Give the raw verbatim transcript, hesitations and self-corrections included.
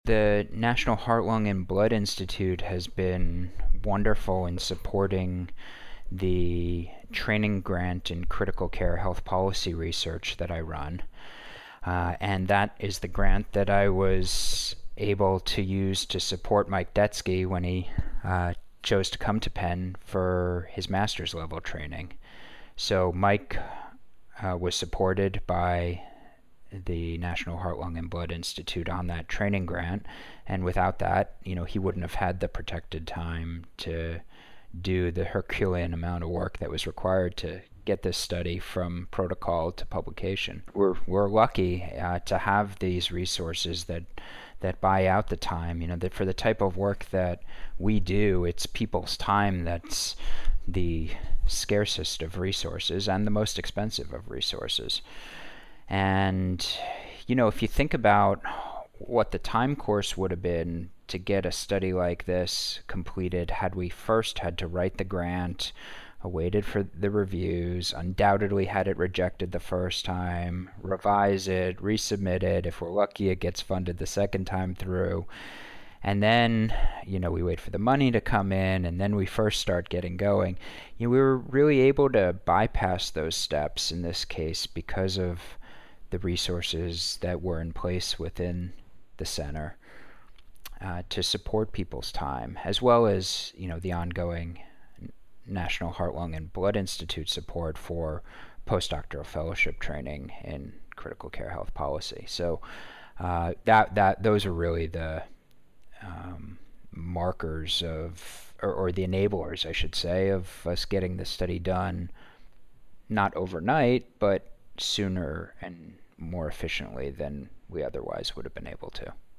The National Heart, Lung, and Blood Institute has been wonderful in supporting the training grant in critical care health policy research that I run. Uh, and that is the grant that I was able to use to support Mike Detsky when he uh, chose to come to Penn for his master's level training. So Mike uh, was supported by the National Heart, Lung, and Blood Institute on that training grant, and without that, you know, he wouldn't have had the protected time to do the Herculean amount of work that was required to get this study from protocol to publication. We're we're lucky uh, to have these resources that that buy out the time. You know, that for the type of work that we do, it's people's time that's the scarcest of resources and the most expensive of resources. And, you know, if you think about what the time course would have been to get a study like this completed had we first had to write the grant, waited for the reviews, undoubtedly had it rejected the first time, revise it, resubmit it. If we're lucky, it gets funded the second time through. And then, you know, we wait for the money to come in, and then we first start getting going. You know, we were really able to bypass those steps in this case because of the resources that were in place within the center uh, to support people's time, as well as, you know, the ongoing National Heart, Lung, and Blood Institute support for postdoctoral fellowship training in critical care health policy. So uh, that that those are really the um, markers of, or, or the enablers, I should say, of us getting the study done, not overnight, but sooner and more efficiently than we otherwise would have been able to.